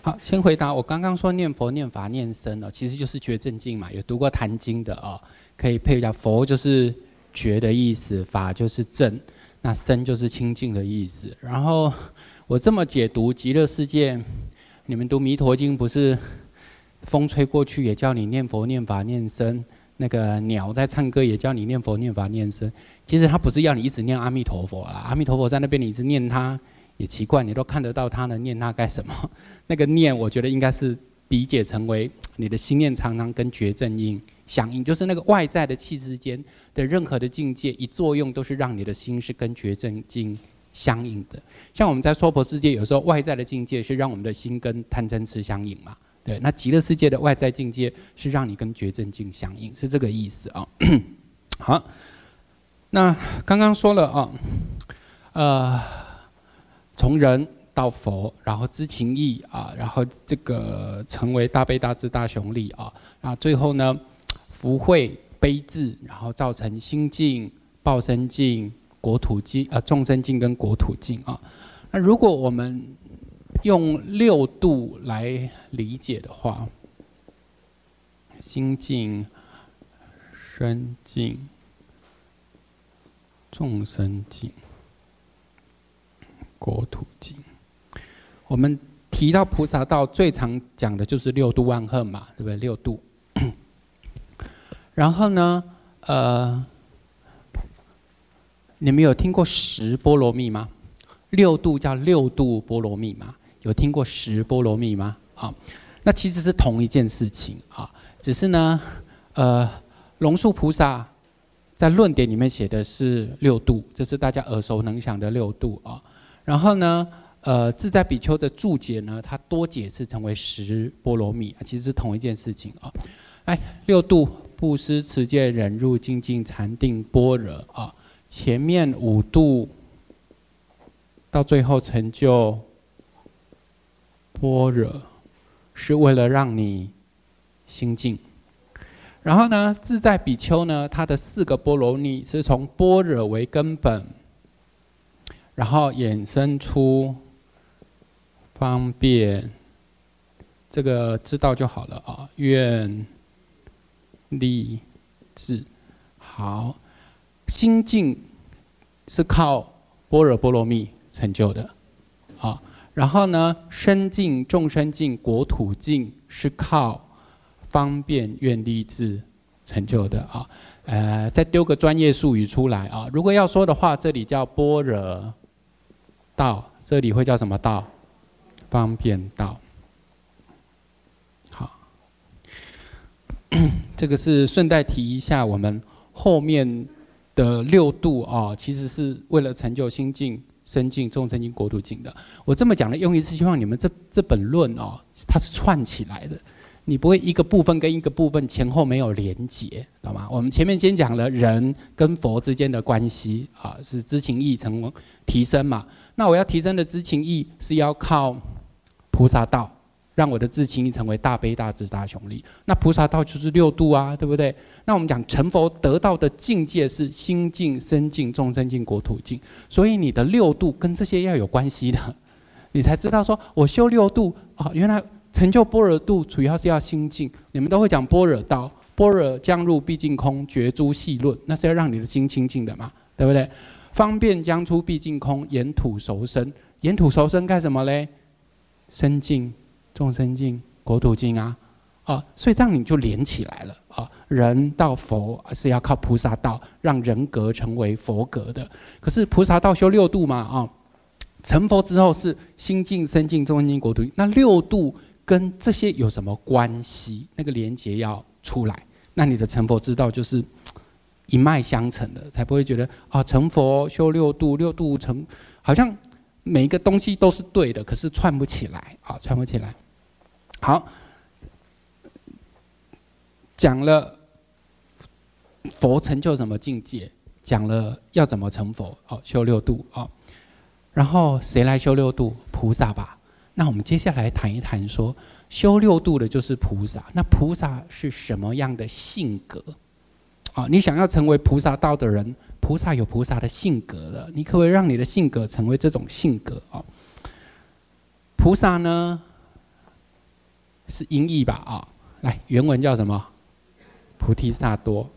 好，先回答我刚刚说念佛、念法、念僧哦，其实就是觉正境嘛。有读过《坛经》的哦，可以配一下。佛就是觉的意思，法就是正，那僧就是清净的意思。然后我这么解读极乐世界，你们读《弥陀经》不是风吹过去也叫你念佛、念法、念僧，那个鸟在唱歌也叫你念佛、念法、念僧。其实它不是要你一直念阿弥陀佛啦，阿弥陀佛在那边你一直念它。也奇怪，你都看得到他呢，念他干什么？那个念，我觉得应该是理解成为你的心念常常跟觉正应相应，就是那个外在的气之间的任何的境界一作用，都是让你的心是跟觉正境相应的。像我们在娑婆世界，有时候外在的境界是让我们的心跟贪嗔痴相应嘛，对。那极乐世界的外在境界是让你跟觉正境相应，是这个意思啊。好，那刚刚说了啊，从人到佛，然后知情意啊，然后这个成为大悲大智大雄力啊，然后最后呢，福慧悲智，然后造成心净、报身净、国土净众生净跟国土净啊。那如果我们用六度来理解的话，心净、身净、众生净、国土净。我们提到菩萨道，最常讲的就是六度万恨嘛，对不对？六度。然后呢，你们有听过十波罗蜜吗？六度叫六度波罗蜜嘛？有听过十波罗蜜吗？啊，那其实是同一件事情啊，只是呢，龙树菩萨在论点里面写的是六度，这是大家耳熟能详的六度啊。然后呢，自在比丘的注解呢，它多解释成为十波罗蜜，其实是同一件事情啊。来，六度：布施、持戒、忍辱、精进、禅定、般若啊。前面五度到最后成就般若，是为了让你心净。然后呢，自在比丘呢，它的四个波罗蜜是从般若为根本。然后衍生出方便，这个知道就好了啊。愿力智，好，心净是靠般若波罗蜜成就的啊。然后呢，身净、众生净、国土净是靠方便愿力智成就的啊。再丢个专业术语出来啊。如果要说的话，这里叫般若道，这里会叫什么道？方便道。好，这个是顺带提一下，我们后面的六度啊，其实是为了成就心净、身净、众生净、国土净的。我这么讲的用意是希望你们这本论哦，它是串起来的。你不会一个部分跟一个部分前后没有连结，懂吗？我们前面先讲了人跟佛之间的关系啊，是知情意成提升嘛。那我要提升的知情意是要靠菩萨道，让我的知情意成为大悲大智大雄力。那菩萨道就是六度啊，对不对？那我们讲成佛得到的境界是心净、身净、众生净、国土净，所以你的六度跟这些要有关系的，你才知道说我修六度啊，原来。成就般若度主要是要心净，你们都会讲般若道，般若将入毕竟空，觉诸细论，那是要让你的心清净的嘛，对不对？方便将出毕竟空，沿土熟生，沿土熟生干什么嘞？身净、众生净、国土净啊，所以这样你就连起来了啊。人到佛是要靠菩萨道，让人格成为佛格的。可是菩萨道修六度嘛啊，成佛之后是心净、身净、众生净、国土净，那六度。跟这些有什么关系？那个连结要出来，那你的成佛之道就是一脉相承的，才不会觉得成佛修六度，六度成，好像每一个东西都是对的，可是串不起来啊，串不起来。好，讲了佛成就什么境界，讲了要怎么成佛，修六度啊。然后谁来修六度？菩萨吧。那我们接下来谈一谈说，修六度的就是菩萨。那菩萨是什么样的性格？你想要成为菩萨道的人，菩萨有菩萨的性格了，你可不可以让你的性格成为这种性格？菩萨呢， 是音译吧？啊，来，原文叫什么？菩提萨埵。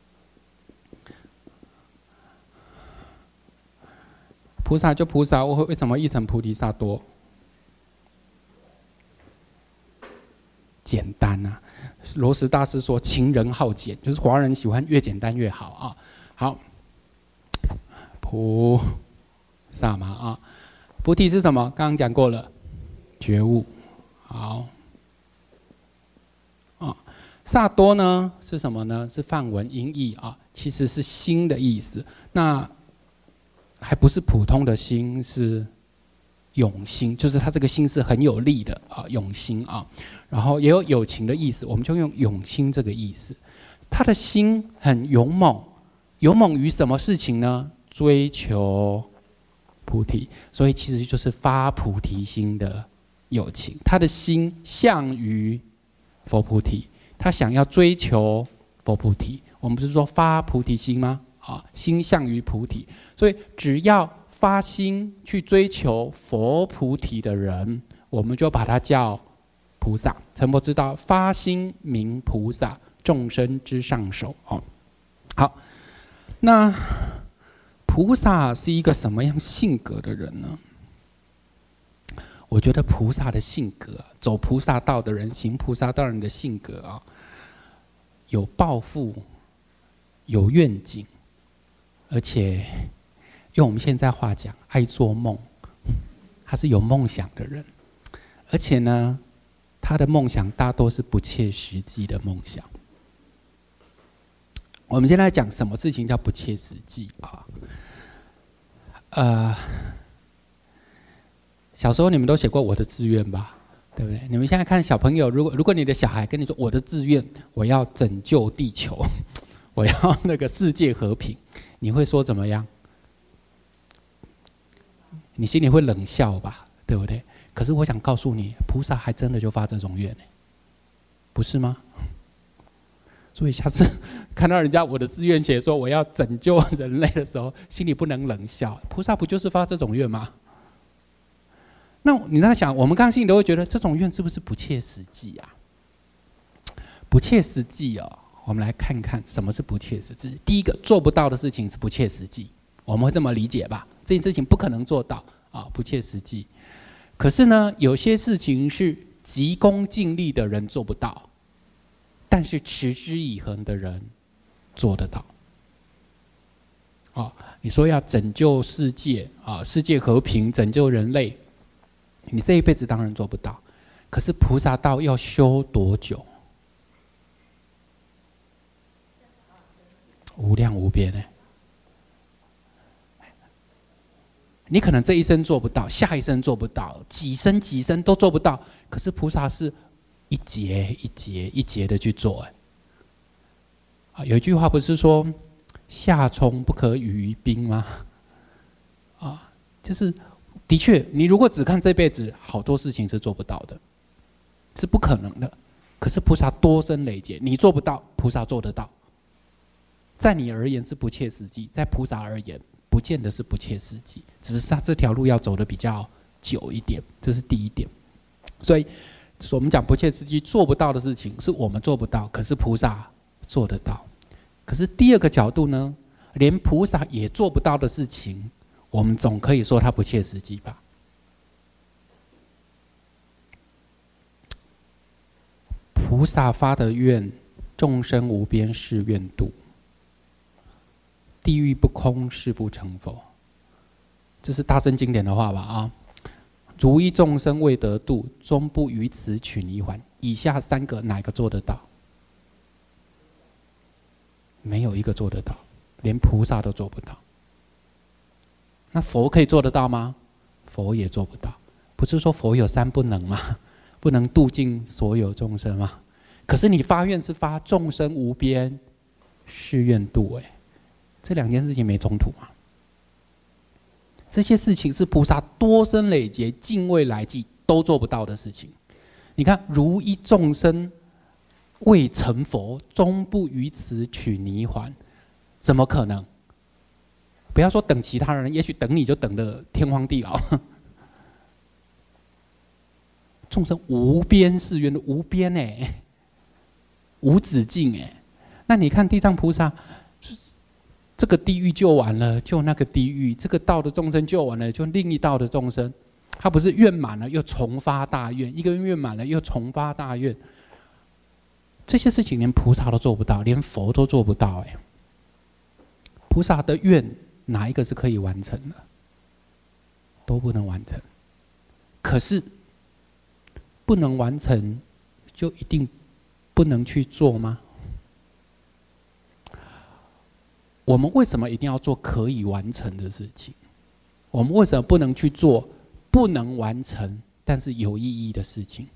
菩萨就菩萨，为什么译成菩提萨埵？简单啊！罗什大师说：“勤人好简，就是华人喜欢越简单越好啊。”好，菩萨嘛啊，菩提是什么？刚刚讲过了，觉悟。好，啊，萨多呢是什么呢？是梵文音译啊，其实是心的意思。那还不是普通的心，是永心，就是它这个心是很有力的啊，永心啊。然后也有友情的意思，我们就用永心这个意思。他的心很勇猛，勇猛于什么事情呢？追求菩提，所以其实就是发菩提心的友情。他的心向于佛菩提，他想要追求佛菩提。我们不是说发菩提心吗？啊，心向于菩提，所以只要发心去追求佛菩提的人，我们就把他叫菩萨。成佛之道，发心名菩萨，众生之上首。哦，好，那菩萨是一个什么样性格的人呢？我觉得菩萨的性格，走菩萨道的人，行菩萨道人的性格啊，有抱负，有愿景，而且用我们现在话讲，爱做梦。他是有梦想的人，而且呢，他的梦想大多是不切实际的梦想。我们现在讲什么事情叫不切实际啊？小时候你们都写过我的志愿吧，对不对？你们现在看小朋友，如果你的小孩跟你说我的志愿，我要拯救地球，我要那个世界和平，你会说怎么样？你心里会冷笑吧，对不对？可是我想告诉你，菩萨还真的就发这种愿，不是吗？所以下次看到人家我的志愿写说我要拯救人类的时候，心里不能冷笑。菩萨不就是发这种愿吗？那你在想，我们刚刚心里都会觉得这种愿是不是不切实际啊？不切实际哦，我们来看看什么是不切实际。第一个，做不到的事情是不切实际，我们会这么理解吧？这件事情不可能做到啊，不切实际。可是呢，有些事情是急功近利的人做不到，但是持之以恒的人做得到。你说要拯救世界啊，世界和平，拯救人类，你这一辈子当然做不到。可是菩萨道要修多久？无量无边呢。你可能这一生做不到，下一生做不到，几生几生都做不到。可是菩萨是一节一节一节的去做。有一句话不是说夏虫不可语于冰吗？就是的确，你如果只看这辈子，好多事情是做不到的，是不可能的。可是菩萨多生累劫，你做不到，菩萨做得到。在你而言是不切实际，在菩萨而言不见得是不切实际，只是他这条路要走得比较久一点，这是第一点。所以我们讲不切实际，做不到的事情是我们做不到，可是菩萨做得到。可是第二个角度呢，连菩萨也做不到的事情，我们总可以说它不切实际吧？菩萨发的愿，众生无边誓愿度。地狱不空，誓不成佛。这是大乘经典的话吧？如一众生未得度，终不于此取泥环。以下三个哪个做得到？没有一个做得到，连菩萨都做不到。那佛可以做得到吗？佛也做不到。不是说佛有三不能吗？不能度尽所有众生吗？可是你发愿是发众生无边誓愿度，这两件事情没冲突吗？这些事情是菩萨多生累劫、尽未来际都做不到的事情。你看，如一众生未成佛，终不于此取泥环，怎么可能？不要说等其他人，也许等你就等得天荒地老。 众生无边誓愿的无边无止境那你看地藏菩萨，这个地狱救完了，就那个地狱；这个道的众生救完了，就另一道的众生。他不是愿满了又重发大愿，一个愿满了又重发大愿。这些事情连菩萨都做不到，连佛都做不到菩萨的愿哪一个是可以完成的？都不能完成。可是不能完成，就一定不能去做吗？我们为什么一定要做可以完成的事情？我们为什么不能去做不能完成但是有意义的事情？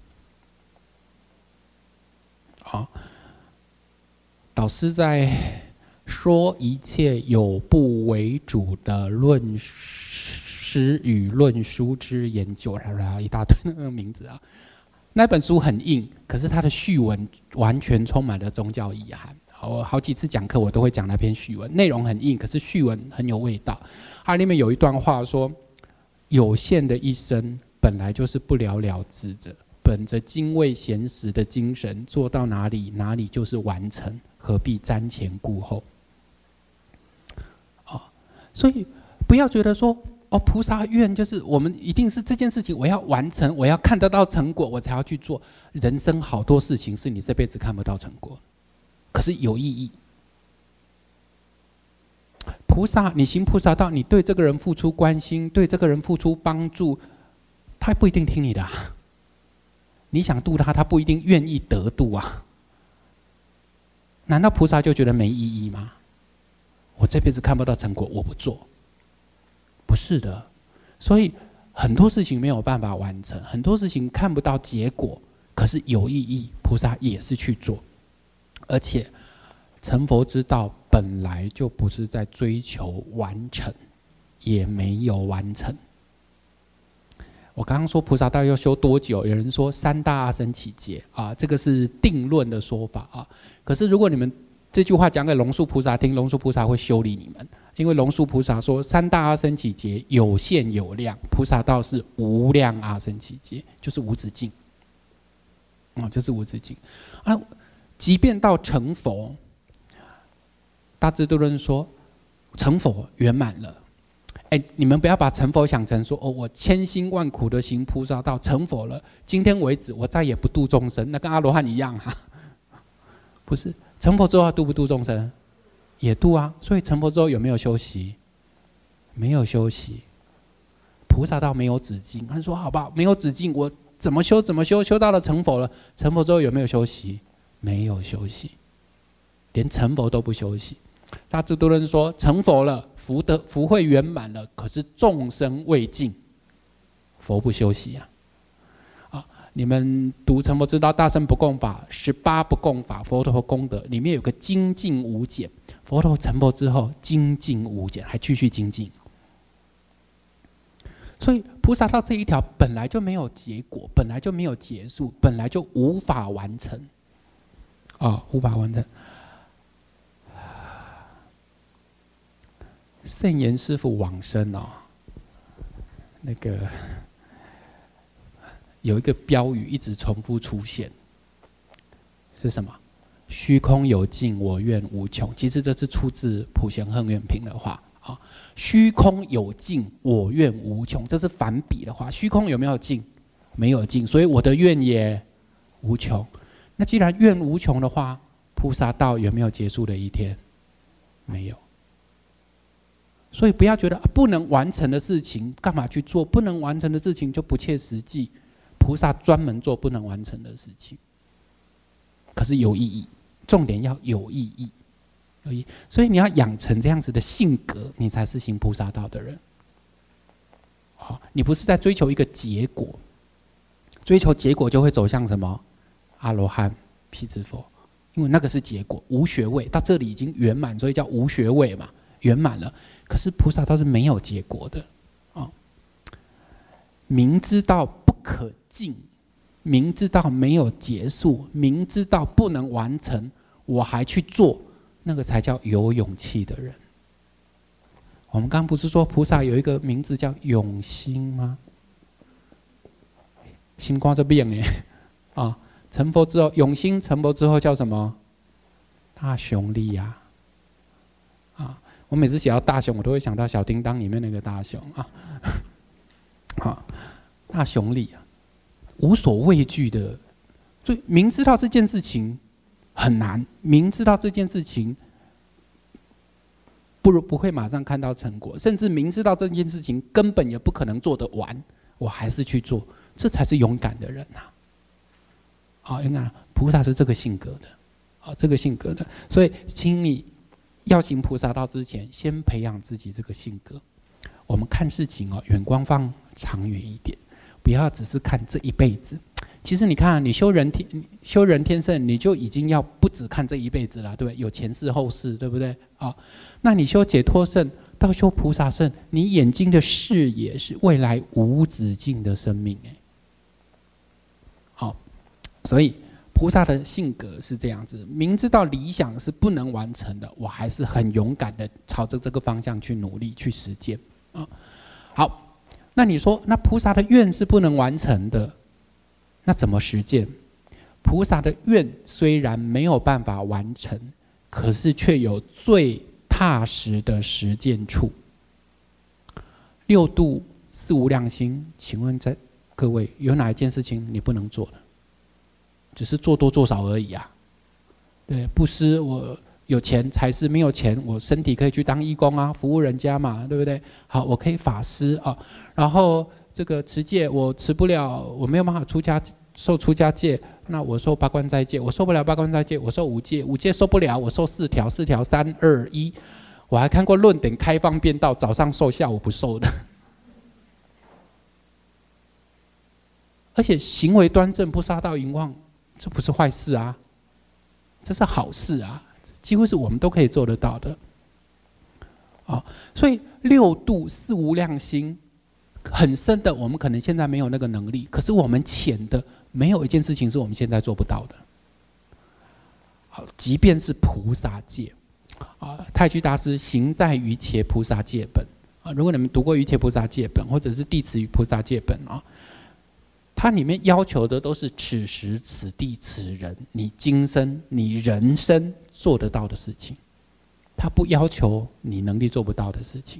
导师在说一切有不为主的论诗与论书之研究，一大堆那个名字那本书很硬，可是它的序文完全充满了宗教意涵。我好几次讲课，我都会讲那篇序文，内容很硬，可是序文很有味道。它里面有一段话说：有限的一生本来就是不了了之者，本着精卫闲时的精神，做到哪里哪里就是完成，何必瞻前顾后？所以不要觉得说菩萨愿就是我们一定是这件事情我要完成，我要看得到成果，我才要去做。人生好多事情是你这辈子看不到成果，可是有意义。菩萨，你行菩萨道，你对这个人付出关心，对这个人付出帮助，他不一定听你的你想度他，他不一定愿意得度难道菩萨就觉得没意义吗？我这辈子看不到成果，我不做。不是的，所以很多事情没有办法完成，很多事情看不到结果，可是有意义，菩萨也是去做。而且成佛之道本来就不是在追求完成，也没有完成。我刚刚说菩萨道要修多久？有人说3大阿僧祇劫这个是定论的说法可是如果你们这句话讲给龙树菩萨听，龙树菩萨会修理你们，因为龙树菩萨说3大阿僧祇劫有限有量，菩萨道是无量阿僧祇劫，就是无止境就是无止境即便到成佛，大智度论说成佛圆满了。你们不要把成佛想成说我千辛万苦的行菩萨道，成佛了，今天为止我再也不度众生，那跟阿罗汉一样不是，成佛之后要度不度众生？也度所以成佛之后有没有休息？没有休息。菩萨道没有止境，他说好吧，没有止境，我怎么修怎么修，修到了成佛了，成佛之后有没有休息？没有休息，连成佛都不休息。大智度论说成佛了，福慧圆满了，可是众生未尽，佛不休息你们读成佛之道大乘不共法18不共法佛陀功德里面有个精进无减，佛陀成佛之后精进无减，还继续精进。所以菩萨道这一条本来就没有结果，本来就没有结束，本来就无法完成无法完成。圣严师父往生那个有一个标语一直重复出现，是什么？虚空有尽，我愿无穷。其实这是出自普贤恒愿品的话虚空有尽，我愿无穷，这是反比的话。虚空有没有尽？没有尽，所以我的愿也无穷。那既然愿无穷的话，菩萨道有没有结束的一天？没有。所以不要觉得不能完成的事情干嘛去做，不能完成的事情就不切实际。菩萨专门做不能完成的事情，可是有意义，重点要有意义。所以你要养成这样子的性格，你才是行菩萨道的人。你不是在追求一个结果，追求结果就会走向什么？阿罗汉、辟支佛，因为那个是结果，无学位到这里已经圆满，所以叫无学位嘛，圆满了。可是菩萨道是没有结果的明知道不可尽，明知道没有结束，明知道不能完成，我还去做，那个才叫有勇气的人。我们刚刚不是说菩萨有一个名字叫永心吗？ 心肝这变哎啊！成佛之后，永兴成佛之后叫什么？大雄力呀！啊，我每次写到大雄，我都会想到小叮当里面那个大雄啊。好，大雄力啊，无所畏惧的，所以明知道这件事情很难，明知道这件事情不会马上看到成果，甚至明知道这件事情根本也不可能做得完，我还是去做，这才是勇敢的人呐！好，勇敢菩萨是这个性格的，好，这个性格的，所以请你要行菩萨道之前，先培养自己这个性格。我们看事情眼光放长远一点，不要只是看这一辈子。其实你看你修人天圣，你就已经要不只看这一辈子了，对不对？有前世後世，对不对？那你修解脱圣到修菩萨圣，你眼睛的视野是未来无止境的生命好，所以菩萨的性格是这样子，明知道理想是不能完成的，我还是很勇敢的朝着这个方向去努力去实践好，那你说，那菩萨的愿是不能完成的，那怎么实践？菩萨的愿虽然没有办法完成，可是却有最踏实的实践处。六度四无量心，请问在各位有哪一件事情你不能做的？只是做多做少而已啊。对，布施我有钱才是，没有钱我身体可以去当义工啊，服务人家嘛，对不对？好，我可以法师啊，然后这个持戒我持不了，我没有办法受出家戒，那我受八关斋戒，我受不了八关斋戒，我受五戒，五戒受不了，我受4条，4条3、2、1。我还看过论点开方便道，早上受下午不受的。而且行为端正，不杀盗淫妄，这不是坏事啊，这是好事啊，几乎是我们都可以做得到的。所以六度四无量心很深的，我们可能现在没有那个能力，可是我们浅的，没有一件事情是我们现在做不到的。好，即便是菩萨戒太虚大师行在于伽菩萨戒本如果你们读过于伽菩萨戒本，或者是地持于菩萨戒本它里面要求的都是此时此地此人，你今生你人生做得到的事情，它不要求你能力做不到的事情。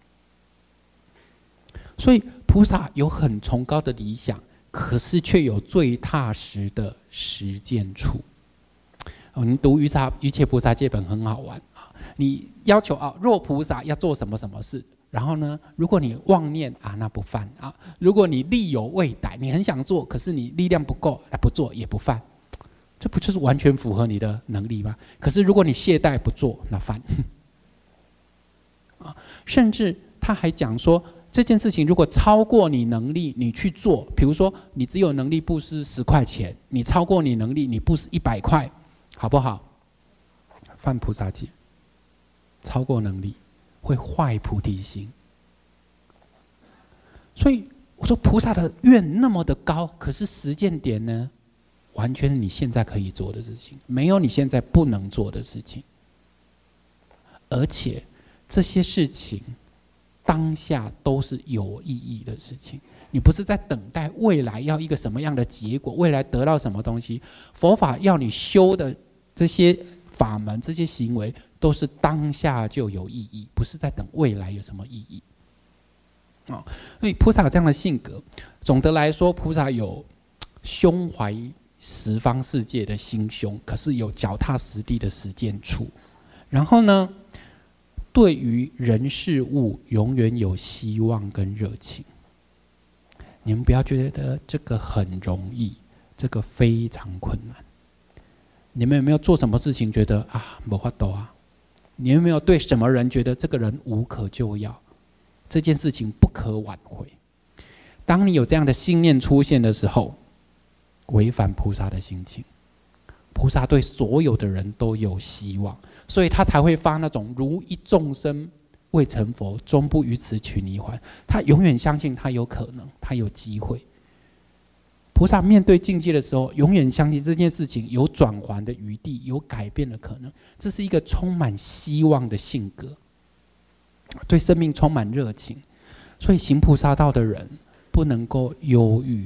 所以菩萨有很崇高的理想，可是却有最踏实的实践处。你读于伽菩萨戒本很好玩你要求若菩萨要做什么什么事，然后呢，如果你妄念那不犯如果你力有未逮，你很想做，可是你力量不够，不做也不犯，这不就是完全符合你的能力吗？可是如果你懈怠不做，那犯甚至他还讲说，这件事情如果超过你能力，你去做，比如说你只有能力布施10块钱，你超过你能力，你布施100块，好不好？犯菩萨戒，超过能力会坏菩提心。所以我说菩萨的愿那么的高，可是实践点呢，完全是你现在可以做的事情，没有你现在不能做的事情。而且这些事情当下都是有意义的事情，你不是在等待未来要一个什么样的结果，未来得到什么东西。佛法要你修的这些法门，这些行为都是当下就有意义，不是在等未来有什么意义所以菩萨有这样的性格。总的来说，菩萨有胸怀十方世界的心胸，可是有脚踏实地的实践处。然后呢，对于人事物永远有希望跟热情。你们不要觉得这个很容易，这个非常困难。你们有没有做什么事情觉得没办法你有没有对什么人觉得这个人无可救药，这件事情不可挽回？当你有这样的信念出现的时候，违反菩萨的心情。菩萨对所有的人都有希望，所以他才会发那种如一众生未成佛，终不于此取泥环。他永远相信他有可能，他有机会。菩萨面对境界的时候，永远相信这件事情有转圜的余地，有改变的可能。这是一个充满希望的性格，对生命充满热情。所以行菩萨道的人不能够忧郁，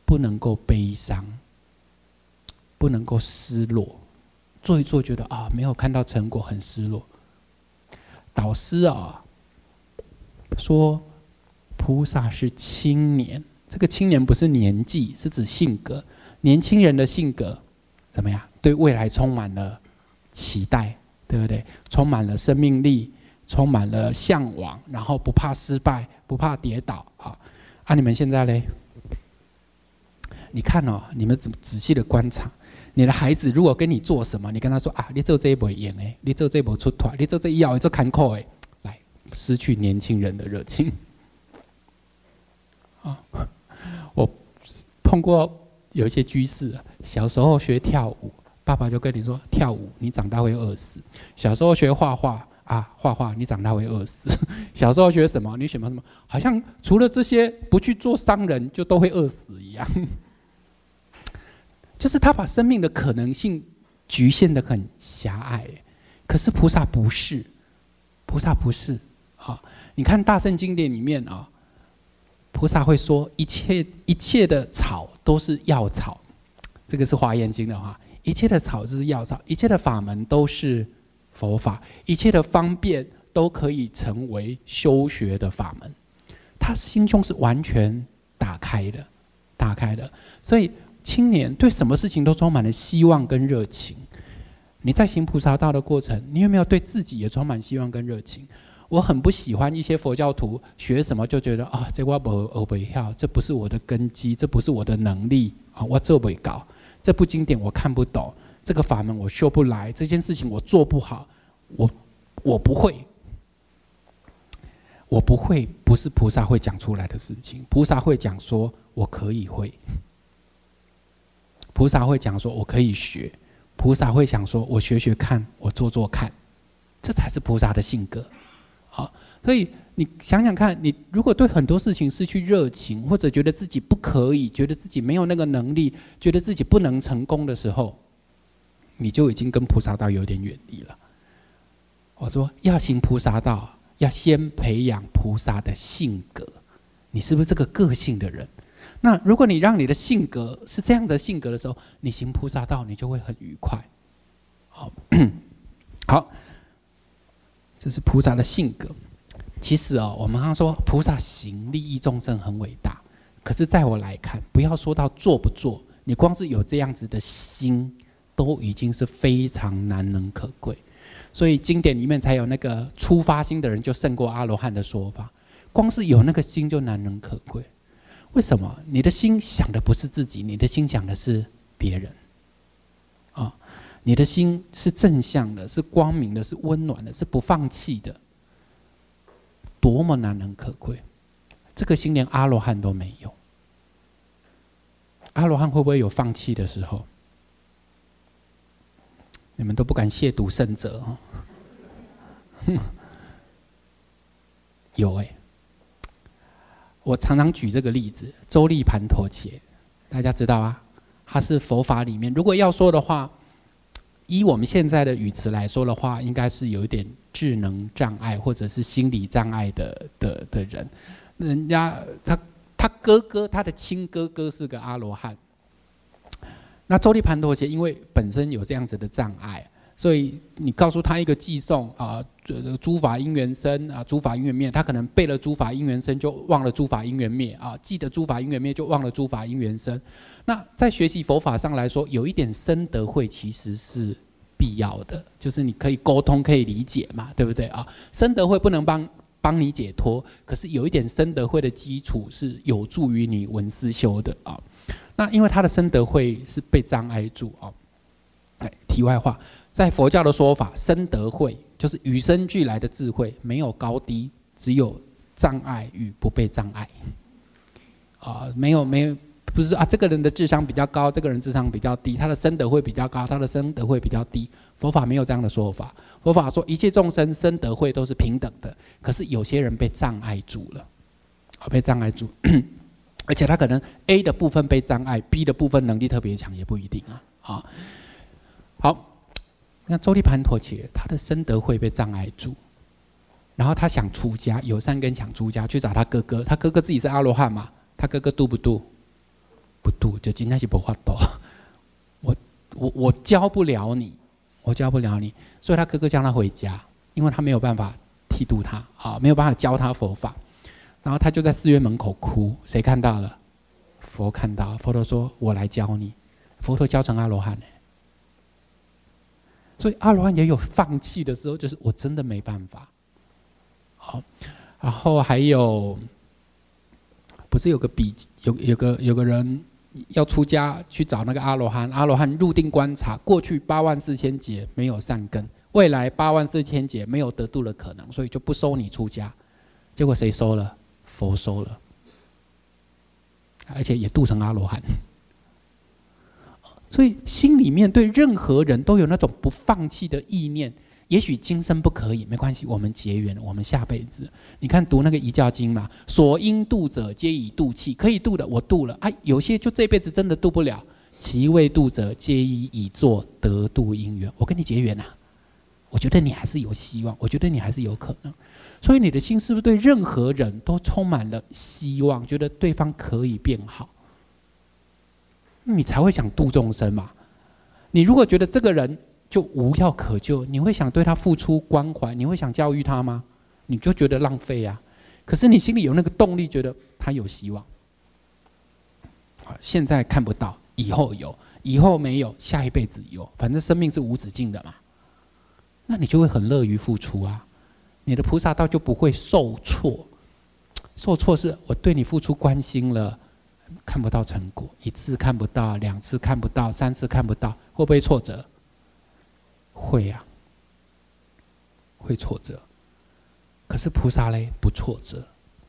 不能够悲伤，不能够失落，做一做觉得啊没有看到成果，很失落。导师啊说，菩萨是青年，这个青年不是年纪，是指性格。年轻人的性格怎么样？对未来充满了期待，对不对？充满了生命力，充满了向往，然后不怕失败，不怕跌倒啊！你们现在嘞？你看哦，你们仔细的观察，你的孩子如果跟你做什么，你跟他说啊，你做这一不用诶，你做这不出团，你做这要做坎坷诶，来失去年轻人的热情啊！我碰过有一些居士，小时候学跳舞，爸爸就跟你说跳舞，你长大会饿死；小时候学画画啊，画画你长大会饿死；小时候学什么，你选什么，好像除了这些不去做商人，就都会饿死一样。就是他把生命的可能性局限得很狭隘，可是菩萨不是，菩萨不是啊！你看大圣经典里面啊，菩萨会说一切的草都是药草，这个是华严经的话，一切的草就是药草，一切的法门都是佛法，一切的方便都可以成为修学的法门。他心胸是完全打开的，所以青年对什么事情都充满了希望跟热情。你在行菩萨道的过程，你有没有对自己也充满希望跟热情？我很不喜欢一些佛教徒学什么就觉得啊，这我不晓，这不是我的根基，这不是我的能力啊，我做不到，这部经典我看不懂，这个法门我修不来，这件事情我做不好，我不会。我不会，不是菩萨会讲出来的事情。菩萨会讲说，我可以会。菩萨会讲说，我可以学。菩萨会想说，我学学看，我做做看，这才是菩萨的性格。好，所以你想想看，你如果对很多事情失去热情，或者觉得自己不可以，觉得自己没有那个能力，觉得自己不能成功的时候，你就已经跟菩萨道有点远离了。我说，要行菩萨道，要先培养菩萨的性格，你是不是这个个性的人？那如果你让你的性格是这样的性格的时候，你行菩萨道，你就会很愉快。好，这是菩萨的性格。其实我们刚刚说菩萨行利益众生很伟大，可是在我来看，不要说到做不做，你光是有这样子的心，都已经是非常难能可贵。所以经典里面才有那个初发心的人就胜过阿罗汉的说法，光是有那个心就难能可贵。为什么？你的心想的不是自己，你的心想的是别人你的心是正向的，是光明的，是温暖的，是不放弃的，多么难能可贵。这个心连阿罗汉都没有。阿罗汉会不会有放弃的时候？你们都不敢亵渎圣者有我常常举这个例子，周利盘陀伽，大家知道啊，他是佛法里面，如果要说的话，依我们现在的语词来说的话，应该是有一点智能障碍或者是心理障碍的人。人家他哥哥，他的亲哥哥是个阿罗汉。那周利盘陀伽因为本身有这样子的障碍，所以你告诉他一个寄颂诸法因缘生诸法因缘灭，他可能背了诸法因缘生就忘了诸法因缘灭记得诸法因缘灭就忘了诸法因缘生。那在学习佛法上来说，有一点深德慧其实是必要的，就是你可以沟通可以理解嘛，对不对深德慧不能帮你解脱，可是有一点深德慧的基础是有助于你闻思修的那因为他的深德慧是被障碍住题外话，在佛教的说法，深德慧就是与生俱来的智慧，没有高低，只有障碍与不被障碍没有不是这个人的智商比较高，这个人智商比较低，他的深德慧比较高，他的深德慧比较低。佛法没有这样的说法，佛法说一切众生深德慧都是平等的，可是有些人被障碍住了被障碍住而且他可能 A 的部分被障碍， B 的部分能力特别强，也不一定好，那周利盘陀伽他的深德慧被障碍住，然后他想出家，有三根想出家，去找他哥哥，他哥哥自己是阿罗汉嘛，他哥哥度不度？ 不度，就真的是没法度。我教不了你，我教不了你，所以他哥哥叫他回家，因为他没有办法剃度他啊，没有办法教他佛法。然后他就在寺院门口哭，谁看到了？佛看到了，佛陀说：“我来教你。”佛陀教成阿罗汉。所以阿罗汉也有放弃的时候，就是我真的没办法。好，然后还有，不是有个人要出家去找那个阿罗汉，阿罗汉入定观察，过去84000劫没有善根，未来84000劫没有得度的可能，所以就不收你出家。结果谁收了？佛收了，而且也度成阿罗汉。所以心里面对任何人都有那种不放弃的意念。也许今生不可以，没关系，我们结缘，我们下辈子。你看读那个《遗教经》嘛，所应度者，皆以度弃。可以度的我度了，有些就这辈子真的度不了，其未度者，皆以作得度因缘。我跟你结缘啊，我觉得你还是有希望，我觉得你还是有可能。所以你的心是不是对任何人都充满了希望，觉得对方可以变好？你才会想度众生嘛。你如果觉得这个人就无药可救，你会想对他付出关怀，你会想教育他吗？你就觉得浪费啊。可是你心里有那个动力，觉得他有希望。现在看不到，以后有，以后没有，下一辈子有，反正生命是无止境的嘛。那你就会很乐于付出啊。你的菩萨道就不会受挫。受挫是我对你付出关心了，看不到成果，1次看不到，2次看不到，3次看不到，会不会挫折？会啊，会挫折。可是菩萨嘞，不挫折。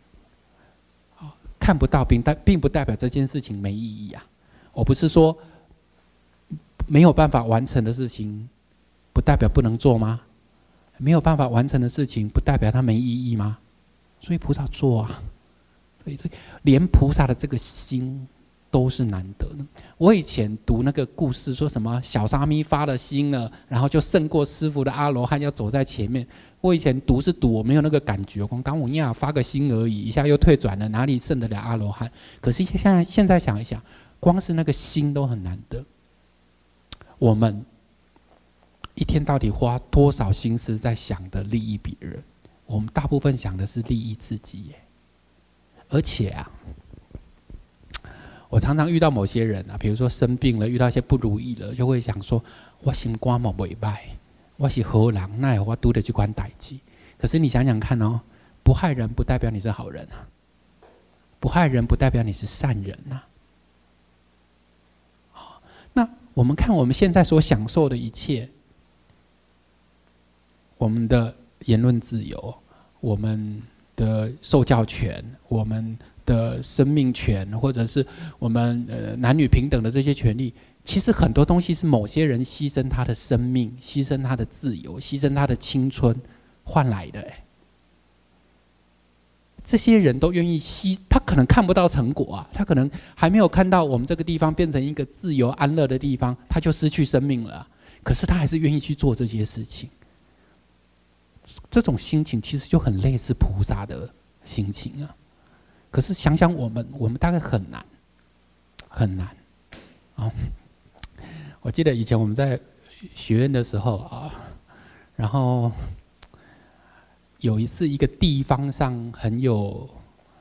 看不到并不代表这件事情没意义啊。我不是说没有办法完成的事情，不代表不能做吗？没有办法完成的事情，不代表它没意义吗？所以菩萨做啊。所以连菩萨的这个心都是难得的。我以前读那个故事，说什么小沙弥发了心了，然后就胜过师父的阿罗汉要走在前面。我以前读是读，我没有那个感觉，我刚我呀发个心而已，一下又退转了，哪里胜得了阿罗汉？可是现在想一想，光是那个心都很难得。我们一天到底花多少心思在想的利益别人？我们大部分想的是利益自己耶。而且啊，我常常遇到某些人啊，比如说生病了，遇到一些不如意了，就会想说：我心肝嘛袂歹，我是好人，那我拄得去管代志。可是你想想看哦，不害人不代表你是好人啊，不害人不代表你是善人啊。那我们看我们现在所享受的一切，我们的言论自由，我们的受教权，我们的生命权，或者是我们男女平等的这些权利，其实很多东西是某些人牺牲他的生命，牺牲他的自由，牺牲他的青春换来的。这些人都愿意他可能看不到成果啊，他可能还没有看到我们这个地方变成一个自由安乐的地方，他就失去生命了。可是他还是愿意去做这些事情。这种心情其实就很类似菩萨的心情啊。可是想想我们大概很难很难啊。我记得以前我们在学院的时候啊，然后有一次一个地方上很有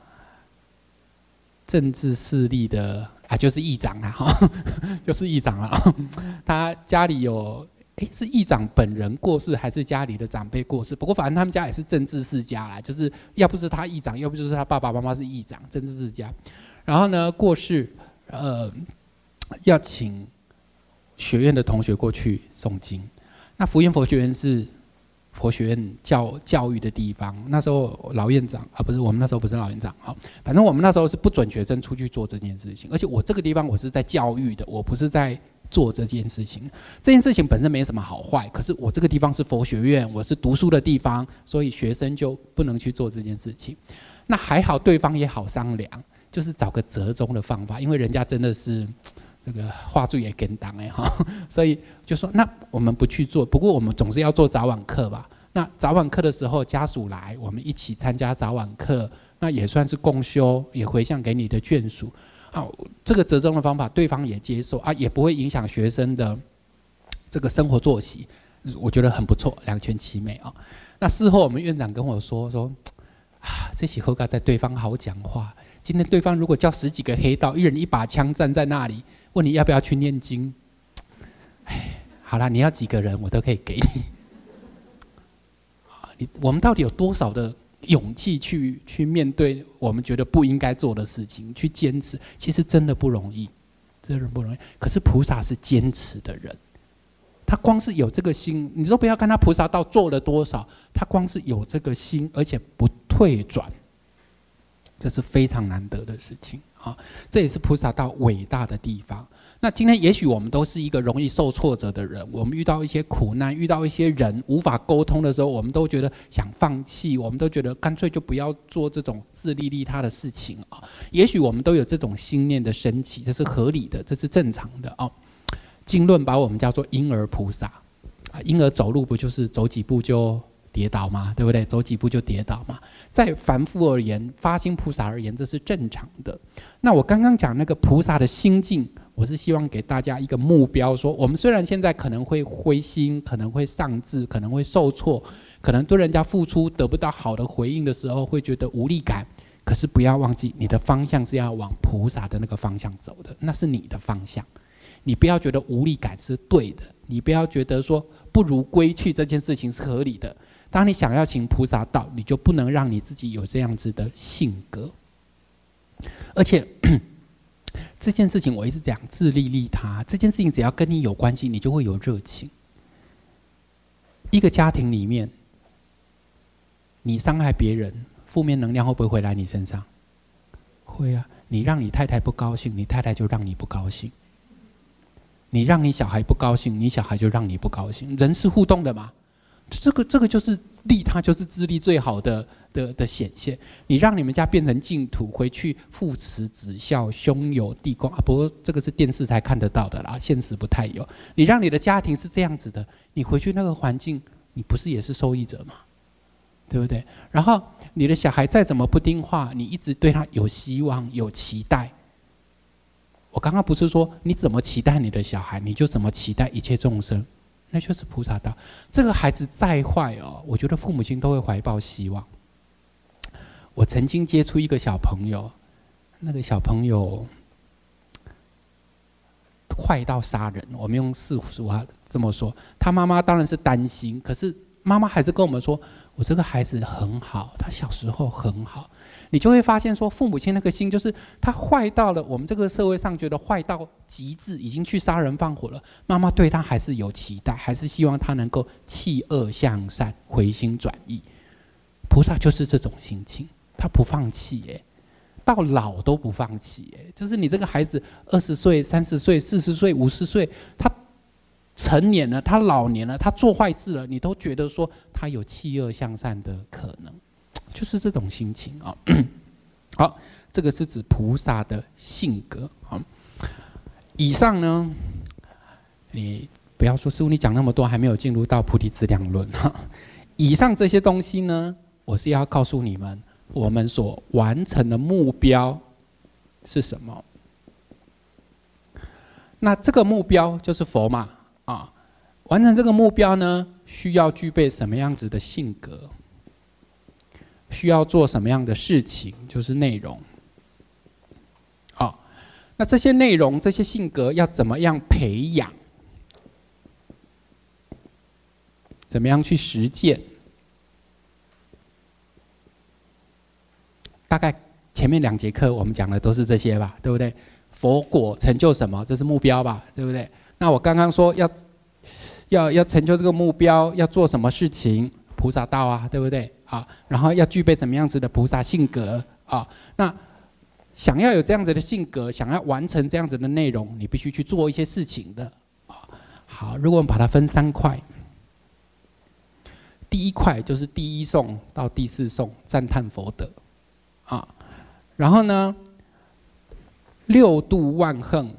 政治势力的就是议长啦哈，就是议长啦，他家里有。是议长本人过世，还是家里的长辈过世？不过反正他们家也是政治世家啦，就是要不是他议长，要不就是他爸爸妈妈是议长，政治世家。然后呢，过世，要请学院的同学过去诵经。那福苑佛学院是佛学院教育的地方。那时候老院长不是我们那时候不是老院长反正我们那时候是不准学生出去做这件事情。而且我这个地方我是在教育的，我不是在做这件事情。这件事情本身没什么好坏，可是我这个地方是佛学院，我是读书的地方，所以学生就不能去做这件事情。那还好对方也好商量，就是找个折中的方法，因为人家真的是这个话术也跟当所以就说那我们不去做，不过我们总是要做早晚课吧。那早晚课的时候家属来，我们一起参加早晚课，那也算是共修，也回向给你的眷属。 啊，这个折中的方法对方也接受啊，也不会影响学生的这个生活作息，我觉得很不错，两全其美啊。那事后我们院长跟我说啊，这起后盖在对方好讲话。今天对方如果叫10几个黑道，一人一把枪站在那里，问你要不要去念经，好啦，你要几个人我都可以给你。我们到底有多少的勇气去面对我们觉得不应该做的事情，去坚持？其实真的不容易，真的不容易。可是菩萨是坚持的人，他光是有这个心，你都不要看他菩萨道做了多少，他光是有这个心，而且不退转，这是非常难得的事情啊！这也是菩萨道伟大的地方。那今天也许我们都是一个容易受挫折的人，我们遇到一些苦难，遇到一些人无法沟通的时候，我们都觉得想放弃，我们都觉得干脆就不要做这种自利利他的事情啊。也许我们都有这种心念的升起，这是合理的，这是正常的啊。经论把我们叫做婴儿菩萨啊，婴儿走路不就是走几步就跌倒吗？对不对？走几步就跌倒嘛。在凡夫而言，发心菩萨而言，这是正常的。那我刚刚讲那个菩萨的心境，我是希望给大家一个目标，说我们虽然现在可能会灰心，可能会丧志，可能会受挫，可能对人家付出得不到好的回应的时候，会觉得无力感。可是不要忘记，你的方向是要往菩萨的那个方向走的，那是你的方向。你不要觉得无力感是对的，你不要觉得说不如归去这件事情是合理的。当你想要行菩萨道，你就不能让你自己有这样子的性格。而且这件事情我一直讲自利利他，这件事情只要跟你有关系，你就会有热情。一个家庭里面，你伤害别人，负面能量会不会回来你身上？会啊。你让你太太不高兴，你太太就让你不高兴。你让你小孩不高兴，你小孩就让你不高兴。人是互动的嘛，这个就是利他，就是自利最好的显现。你让你们家变成净土，回去父慈子孝，兄友弟恭啊。不过这个是电视才看得到的啦，现实不太有。你让你的家庭是这样子的，你回去那个环境，你不是也是受益者吗？对不对？然后你的小孩再怎么不听话，你一直对他有希望、有期待。我刚刚不是说你怎么期待你的小孩，你就怎么期待一切众生，那就是菩萨道。这个孩子再坏哦，我觉得父母亲都会怀抱希望。我曾经接触一个小朋友，那个小朋友坏到杀人，我们用世俗话这么说。他妈妈当然是担心，可是妈妈还是跟我们说，我这个孩子很好，他小时候很好。你就会发现说，父母亲那个心就是他坏到了我们这个社会上觉得坏到极致，已经去杀人放火了。妈妈对他还是有期待，还是希望他能够弃恶向善，回心转意。菩萨就是这种心情，他不放弃耶，到老都不放弃耶。就是你这个孩子20岁、30岁、40岁、50岁，他成年了，他老年了，他做坏事了，你都觉得说他有弃恶向善的可能。就是这种心情啊。好，这个是指菩萨的性格啊。以上呢，你不要说师父你讲那么多，还没有进入到菩提资粮论哈。以上这些东西呢，我是要告诉你们，我们所完成的目标是什么。那这个目标就是佛嘛啊。完成这个目标呢，需要具备什么样子的性格？需要做什么样的事情，就是内容。好，那这些内容、这些性格要怎么样培养？怎么样去实践？大概前面2节课我们讲的都是这些吧，对不对？佛果成就什么？这是目标吧，对不对？那我刚刚说要成就这个目标，要做什么事情？菩萨道啊，对不对？啊，然后要具备什么样子的菩萨性格啊？那想要有这样子的性格，想要完成这样子的内容，你必须去做一些事情的啊。好，如果我们把它分3块，第一块就是第1颂到第4颂赞叹佛德啊，然后呢，6度万恨，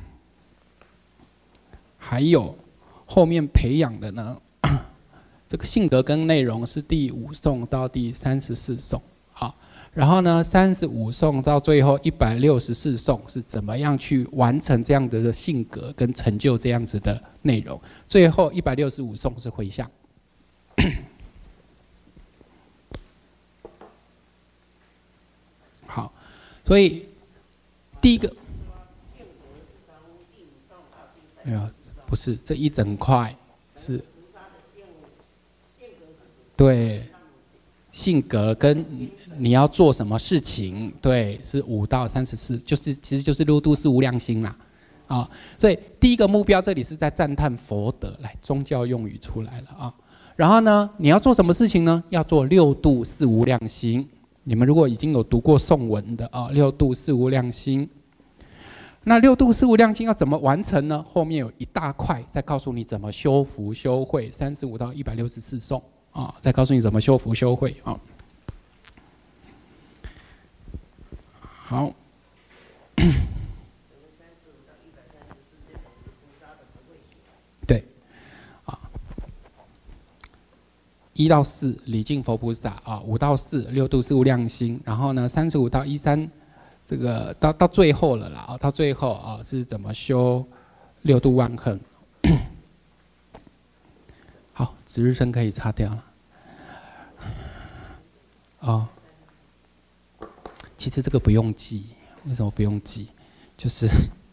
还有后面培养的呢。这个性格跟内容是第5颂到第34颂，好， 然后呢，35颂到最后164颂是怎么样去完成这样子的性格跟成就这样子的内容。最后165颂是回向。好，所以第一个，哎呀，不是这一整块是，对。性格跟你要做什么事情，对，是5到34，其实就是六度是无量心啦，啊，所以第一个目标这里是在赞叹佛德，来宗教用语出来了啊。然后呢，你要做什么事情呢？要做六度是无量心。你们如果已经有读过颂文的啊，六度是无量心。那六度是无量心要怎么完成呢？后面有一大块在告诉你怎么修福修慧，35到164颂。啊，再告诉你怎么修福修慧啊。好，对，啊，1到4礼敬佛菩萨啊，5到4六度是无量心，然后呢，35到13，这个到最后了啦啊，到最后啊是怎么修六度万恒。好，值日生可以擦掉了。哦，其实这个不用记，为什么不用记？就是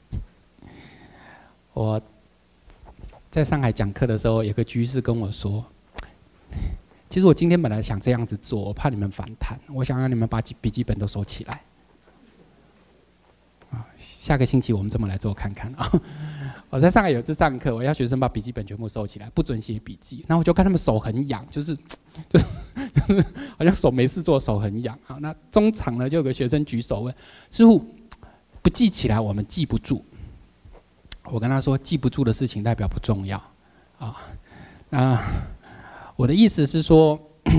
我在上海讲课的时候，有个居士跟我说，其实我今天本来想这样子做，我怕你们反弹，我想让你们把笔记本都收起来。下个星期我们这么来做看看啊！我在上海有一次上课，我要学生把笔记本全部收起来，不准写笔记。然后我就看他们手很痒，就是好像手没事做，手很痒啊。那中场呢，就有个学生举手问师父，不记起来我们记不住。我跟他说，记不住的事情代表不重要啊。那我的意思是说，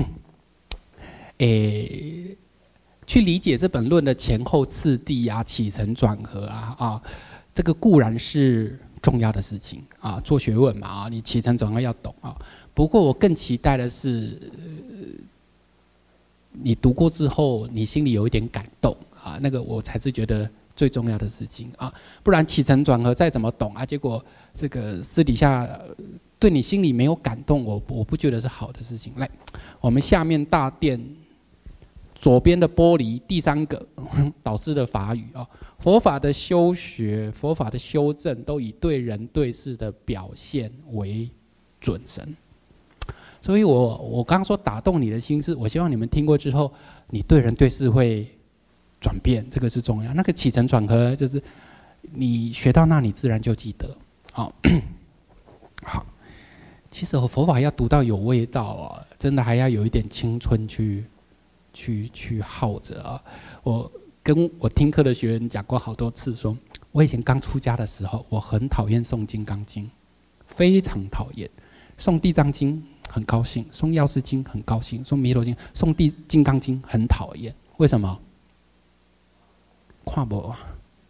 去理解这本论的前后次第啊、起承转合啊，这个固然是重要的事情啊，做学问嘛啊，你起承转合要懂啊。不过我更期待的是，你读过之后，你心里有一点感动啊，那个我才是觉得最重要的事情啊。不然起承转合再怎么懂啊，结果这个私底下对你心里没有感动，我不觉得是好的事情。来，我们下面大殿。左边的玻璃第3个导师的法语啊，佛法的修学、佛法的修正，都以对人对事的表现为准绳。所以我刚刚说打动你的心是，我希望你们听过之后，你对人对事会转变，这个是重要。那个起承转合，就是你学到那，你自然就记得。好，好，其实佛法要读到有味道啊，真的还要有一点青春去耗着啊！我跟我听课的学员讲过好多次说，我以前刚出家的时候，我很讨厌诵《金刚经》，非常讨厌。诵《地藏经》很高兴，诵《药师经》很高兴，诵《弥陀经》、诵《金刚经》很讨厌。为什么？看不懂，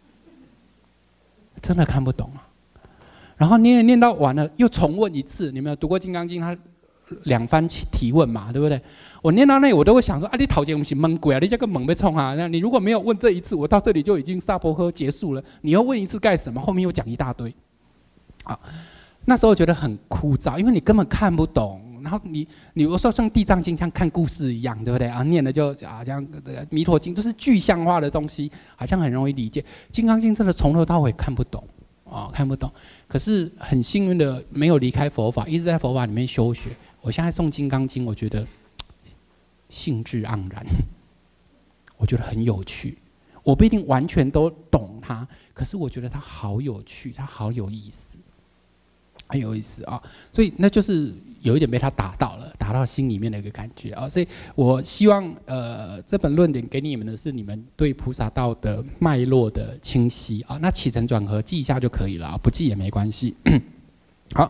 真的看不懂啊！然后念到完了，又重问一次。你们有读过《金刚经》？它2番提问嘛，对不对？我念到那里，我都会想说：啊，你头前不是蒙鬼啊？你这个蒙被冲啊！那你如果没有问这一次，我到这里就已经萨婆诃结束了。你要问一次干什么？后面又讲一大堆，啊，那时候觉得很枯燥，因为你根本看不懂。然后你有时候像《地藏经》像看故事一样，对不对啊？念了就啊，像《弥陀经》都是具象化的东西，好像很容易理解。《金刚经》真的从头到尾看不懂啊，看不懂。可是很幸运的没有离开佛法，一直在佛法里面修学。我现在诵《金刚经》，我觉得兴致盎然，我觉得很有趣。我不一定完全都懂它，可是我觉得它好有趣，它好有意思，很有意思啊！所以那就是有一点被他打到了，打到心里面的一个感觉啊！所以我希望这本论点给你们的是你们对菩萨道的脉络的清晰啊。那起承转合记一下就可以了，不记也没关系。好，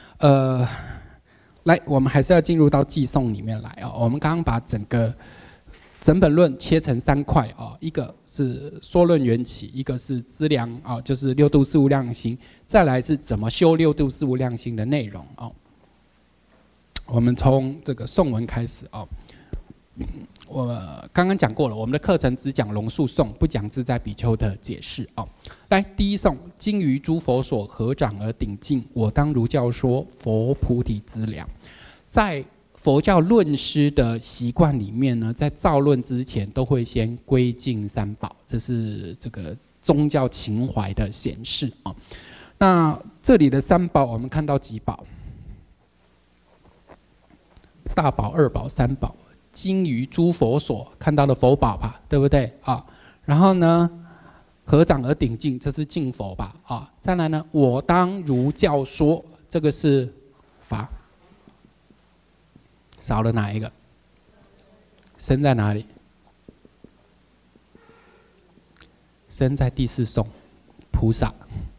来，我们还是要进入到记诵里面来啊。我们刚刚把整本论切成3块啊，一个是说论缘起，一个是资粮啊，就是六度四无量心，再来是怎么修六度四无量心的内容啊。我们从这个颂文开始啊。 我刚刚讲过了，我们的课程只讲龙树颂，不讲自在比丘的解释啊。来，第一颂：今于诸佛所，合掌而顶敬，我当如教说，佛菩提资粮。在佛教论师的习惯里面呢，在造论之前都会先归敬三宝，这是这个宗教情怀的显示啊。那这里的三宝，我们看到几宝？大宝、二宝、三宝。今于诸佛所，看到了佛宝吧，对不对啊？然后呢，合掌而顶敬，这是敬佛吧啊？再来呢，我当如教说，这个是法。少了哪一个？身在哪里？身在第四颂，菩萨。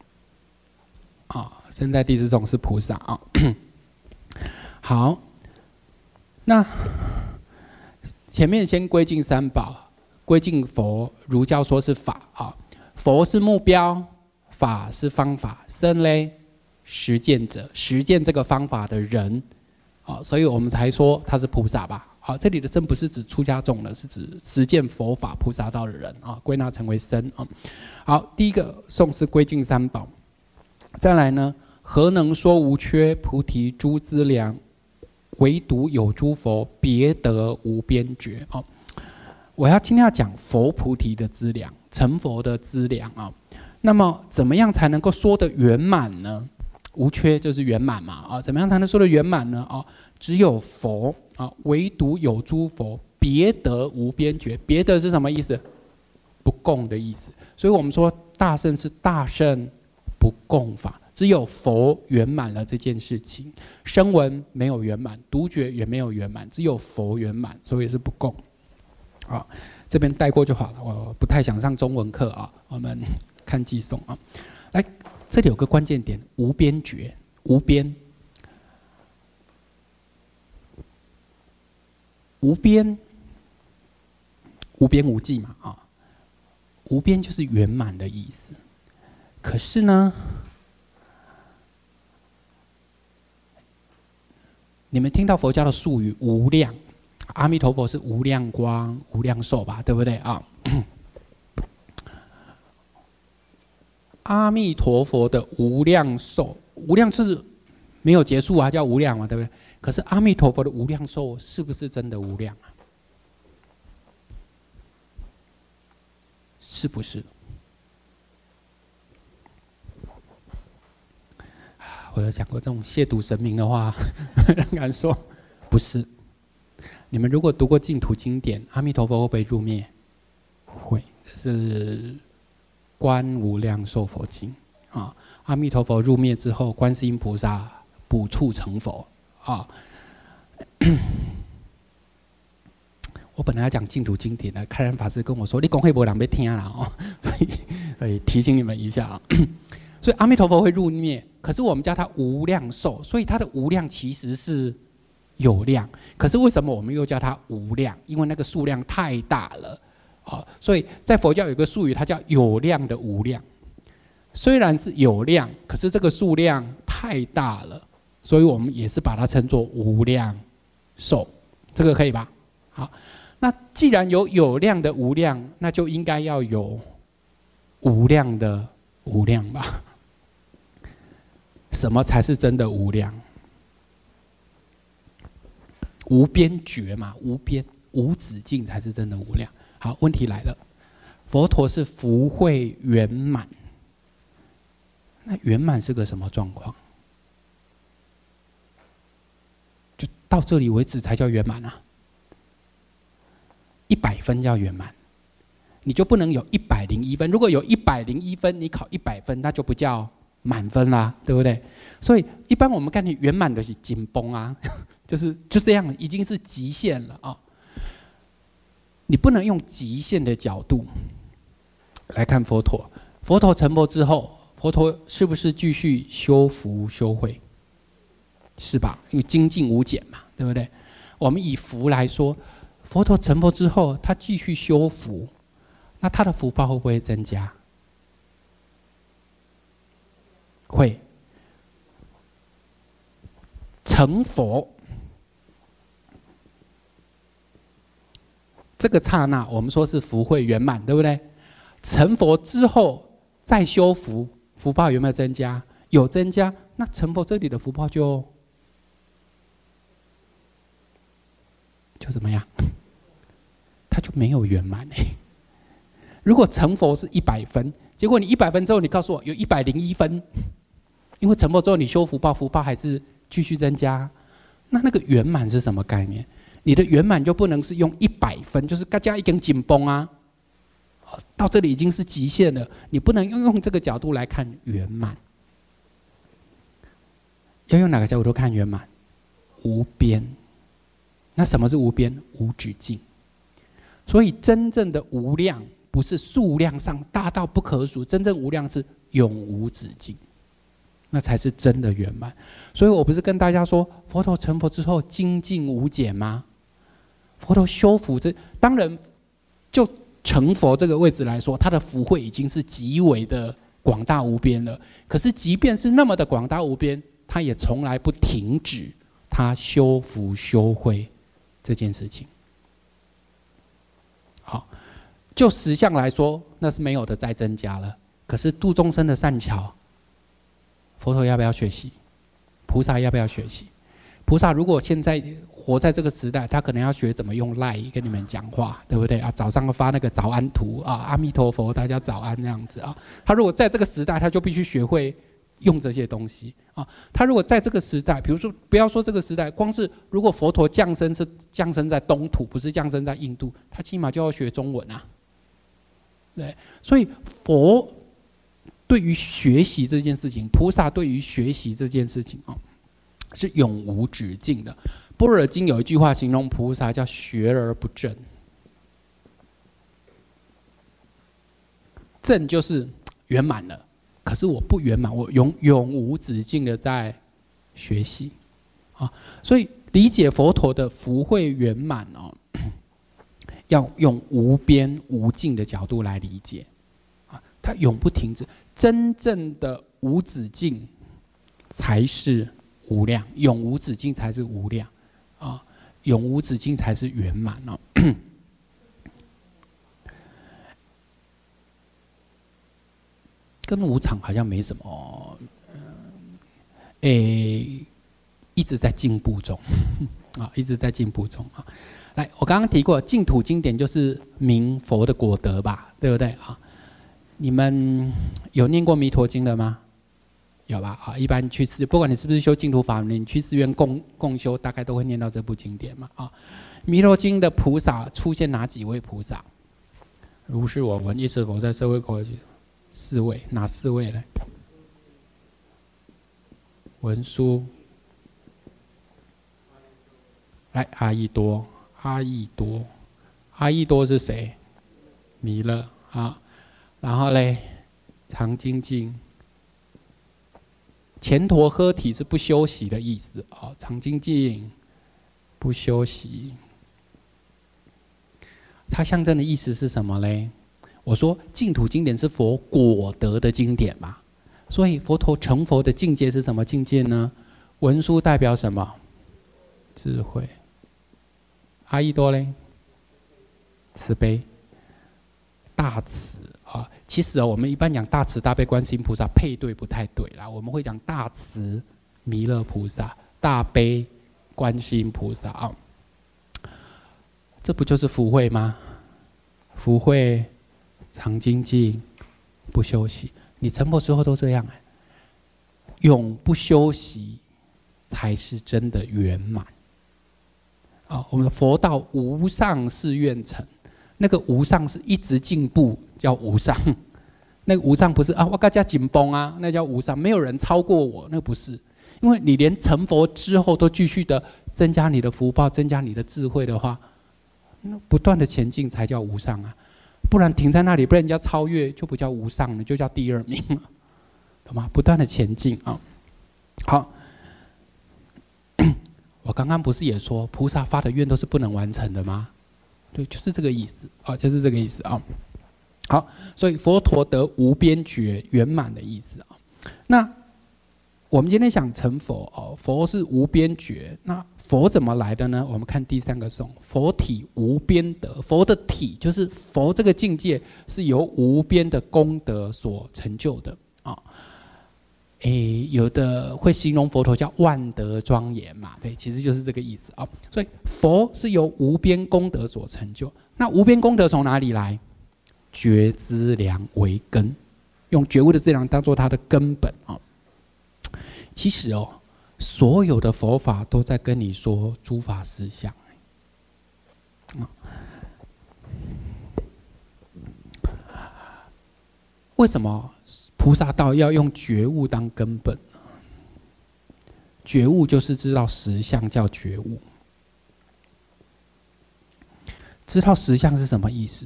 啊，身在第四颂是菩萨啊。好，那前面先归敬三宝，归敬佛，儒教说是法啊。佛是目标，法是方法，身嘞实践者，实践这个方法的人。所以我们才说他是菩萨吧。这里的身不是指出家众了，是指实践佛法菩萨道的人啊，归纳成为身啊。好，第一个颂是归敬三宝，再来呢，何能说无缺菩提诸资粮，唯独有诸佛，别得无边觉啊。我今天要讲佛菩提的资粮，成佛的资粮啊。那么怎么样才能够说得圆满呢？无缺就是圆满嘛，怎么样才能说得圆满呢？只有佛啊，唯独有诸佛，别得无边觉。别得是什么意思？不共的意思。所以我们说大圣是大圣不共法，只有佛圆满了这件事情。声闻没有圆满，独觉也没有圆满，只有佛圆满，所以是不共。这边带过就好了，我不太想上中文课啊。我们看偈颂啊，来。这里有个关键点，无边觉，无边，无边，无边无际嘛无边就是圆满的意思。可是呢，你们听到佛教的术语无量，阿弥陀佛是无量光、无量寿吧，对不对啊？阿弥陀佛的无量寿，无量就是没有结束啊，叫无量嘛，对不对？可是阿弥陀佛的无量寿是不是真的无量啊？是不是？我有讲过这种亵渎神明的话，仍敢说不是。你们如果读过净土经典，阿弥陀佛会不会入灭？会，这是观无量寿佛经啊。阿弥陀佛入灭之后，观世音菩萨补处成佛啊。我本来要讲净土经典的，开然法师跟我说：“你讲会没人要听啦哦。”所以提醒你们一下啊。所以阿弥陀佛会入灭，可是我们叫它无量寿，所以它的无量其实是有量。可是为什么我们又叫它无量？因为那个数量太大了啊。所以在佛教有个术语，它叫有量的无量。虽然是有量，可是这个数量太大了，所以我们也是把它称作无量寿。这个可以吧？好。那既然有量的无量，那就应该要有无量的无量吧？什么才是真的无量？无边觉嘛，无边无止境才是真的无量。好，问题来了，佛陀是福慧圆满，那圆满是个什么状况？就到这里为止才叫圆满啊！100分叫圆满，你就不能有101分。如果有101分，你考100分，那就不叫满分啦，对不对？所以一般我们看你圆满的是紧绷啊，就这样，已经是极限了啊。你不能用极限的角度来看佛陀。佛陀成佛之后，佛陀是不是继续修福修慧？是吧？因为精进无减嘛，对不对？我们以福来说。佛陀成佛之后，他继续修福，那他的福报会不会增加？会。成佛这个刹那，我们说是福慧圆满，对不对？成佛之后再修福，福报有没有增加？有增加，那成佛这里的福报就怎么样？它就没有圆满。如果成佛是100分，结果你100分之后，你告诉我有101分，因为成佛之后你修福报，福报还是继续增加，那个圆满是什么概念？你的圆满就不能是用100分，就是大家已经紧绷啊，到这里已经是极限了，你不能用这个角度来看圆满。要用哪个角度看圆满？无边。那什么是无边？无止境。所以真正的无量不是数量上大到不可数，真正无量是永无止境，那才是真的圆满。所以我不是跟大家说，佛陀成佛之后精进无减吗？佛陀修福，当然就成佛这个位置来说，他的福慧已经是极为的广大无边了。可是即便是那么的广大无边，他也从来不停止他修福修慧这件事情。好，就实相来说，那是没有的再增加了。可是度众生的善巧，佛陀要不要学习？菩萨要不要学习？菩萨如果现在活在这个时代，他可能要学怎么用LINE跟你们讲话，对不对啊？早上发那个早安图啊，阿弥陀佛，大家早安这样子啊。他如果在这个时代，他就必须学会用这些东西啊。他如果在这个时代，比如说不要说这个时代，光是如果佛陀降生是降生在东土，不是降生在印度，他起码就要学中文啊。对，所以佛对于学习这件事情，菩萨对于学习这件事情啊，是永无止境的。般若经有一句话形容菩萨叫学而不正，正就是圆满了，可是我不圆满，我永无止境的在学习啊。所以理解佛陀的福慧圆满哦，要用无边无尽的角度来理解啊，它永不停止。真正的无止境才是无量，永无止境才是无量啊，永无止境才是圆满哦。跟无常好像没什么，一直在进步中啊，一直在进步中啊。来，我刚刚提过，净土经典就是明佛的果德吧，对不对啊？你们有念过弥陀经的吗？有吧？啊，一般去寺，不管你是不是修净土法门，你去寺院共修，大概都会念到这部经典嘛。啊，弥陀经的菩萨出现哪几位菩萨？如是我闻，一时佛在社会口4位，哪4位呢？文殊，来阿逸多，阿逸多，阿逸多是谁？弥勒啊。然后嘞，常精进。前陀诃提是不休息的意思啊，常精进，不休息。它象征的意思是什么嘞？我说净土经典是佛果德的经典嘛，所以佛陀成佛的境界是什么境界呢？文殊代表什么？智慧。阿逸多嘞？慈悲。大慈啊，其实我们一般讲大慈大悲观世音菩萨配对不太对啦，我们会讲大慈弥勒菩萨，大悲观世音菩萨啊。这不就是福慧吗？福慧常精进，不休息。你成佛之后都这样永不休息才是真的圆满啊！我们的佛道无上誓愿成。那个无上是一直进步，叫无上。那个无上不是啊，我更加紧绷啊，那叫无上。没有人超过我，那不是。因为你连成佛之后都继续的增加你的福报，增加你的智慧的话，那不断的前进才叫无上啊。不然停在那里被人家超越，就不叫无上了，就叫第2名了，懂吗？不断的前进啊。好，我刚刚不是也说菩萨发的愿都是不能完成的吗？对，就是这个意思啊，就是这个意思啊。好，所以佛陀得无边觉圆满的意思啊。那我们今天想成佛哦，佛是无边觉，那佛怎么来的呢？我们看第3个颂，佛体无边德，佛的体就是佛这个境界是由无边的功德所成就的啊。有的会形容佛陀叫万德庄严嘛，对，其实就是这个意思啊。所以佛是由无边功德所成就，那无边功德从哪里来？觉资粮为根，用觉悟的资粮当做它的根本啊。其实哦，所有的佛法都在跟你说诸法实相。为什么菩萨道要用觉悟当根本？觉悟就是知道实相，叫觉悟。知道实相是什么意思？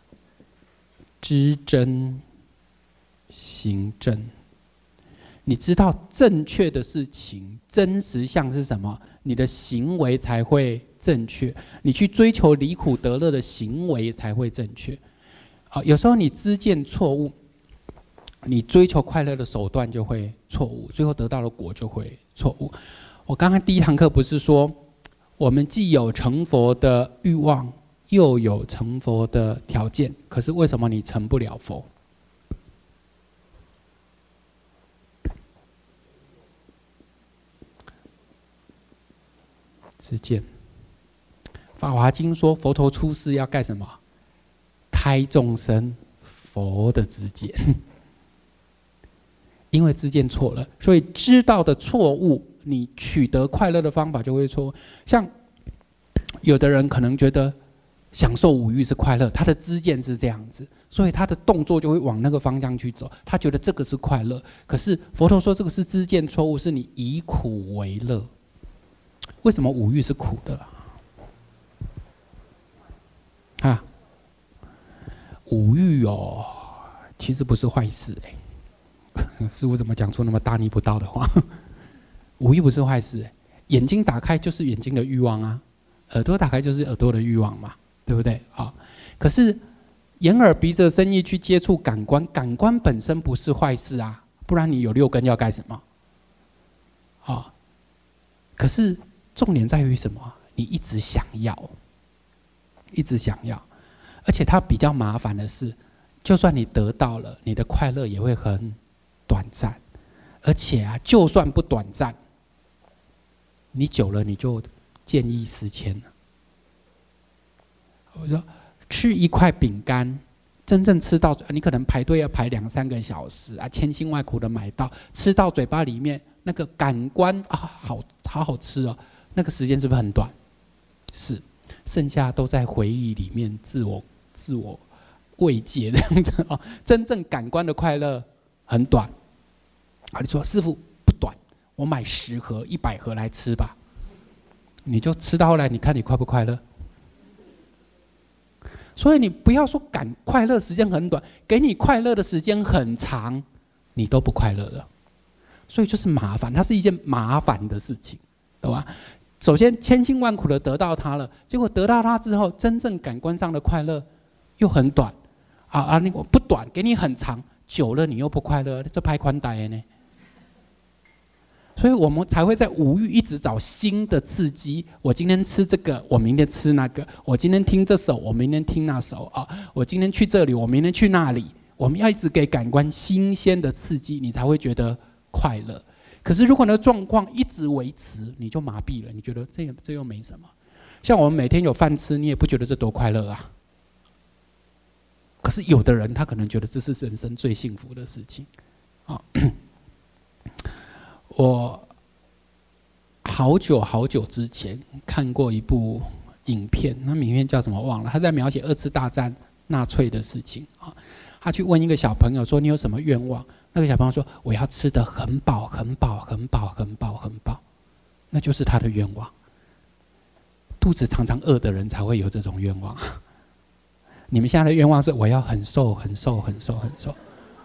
知真行正。你知道正确的事情，真实相是什么？你的行为才会正确。你去追求离苦得乐的行为才会正确。有时候你知见错误，你追求快乐的手段就会错误，最后得到的果就会错误。我刚刚第1堂课不是说，我们既有成佛的欲望，又有成佛的条件，可是为什么你成不了佛？知见。法华经说，佛陀出世要干什么？开众生佛的知见。因为知见错了，所以知道的错误，你取得快乐的方法就会错误。像有的人可能觉得享受五欲是快乐，他的知见是这样子，所以他的动作就会往那个方向去走，他觉得这个是快乐。可是佛陀说这个是知见错误，是你以苦为乐。为什么五欲是苦的啊？五欲哦，其实不是坏事师父怎么讲出那么大逆不道的话？五欲不是坏事，眼睛打开就是眼睛的欲望啊，耳朵打开就是耳朵的欲望嘛，对不对啊？可是眼耳鼻舌身意去接触感官，感官本身不是坏事啊，不然你有6根要干什么？啊？可是重点在于什么？你一直想要，一直想要，而且它比较麻烦的是，就算你得到了，你的快乐也会很短暂，而且啊，就算不短暂，你久了你就见异思迁了。我说吃一块饼干，真正吃到你可能排队要排2、3个小时啊，千辛万苦的买到，吃到嘴巴里面那个感官啊，好吃哦，那个时间是不是很短？是，剩下都在回忆里面自我慰藉这样子啊。真正感官的快乐很短。啊，你说师父不短，我买10盒、100盒来吃吧，你就吃到后来，你看你快不快乐？所以你不要说快乐时间很短，给你快乐的时间很长，你都不快乐了。所以就是麻烦，它是一件麻烦的事情，懂吧？首先千辛万苦的得到它了，结果得到它之后，真正感官上的快乐又很短，你不短，给你很长，久了你又不快乐，这拍宽带呢？所以我们才会在五欲一直找新的刺激。我今天吃这个，我明天吃那个；我今天听这首，我明天听那首啊！我今天去这里，我明天去那里。我们要一直给感官新鲜的刺激，你才会觉得快乐。可是如果那个状况一直维持，你就麻痹了，你觉得这又没什么。像我们每天有饭吃，你也不觉得这多快乐啊。可是有的人他可能觉得这是人生最幸福的事情啊。我好久之前看过一部影片，那影片叫什么忘了，他在描写2次大战纳粹的事情啊。他去问一个小朋友说：“你有什么愿望？”那个小朋友说：“我要吃得很饱，很饱，很饱，很饱，很饱。”那就是他的愿望。肚子常常饿的人才会有这种愿望。你们现在的愿望是我要很瘦，很瘦，很瘦，很瘦。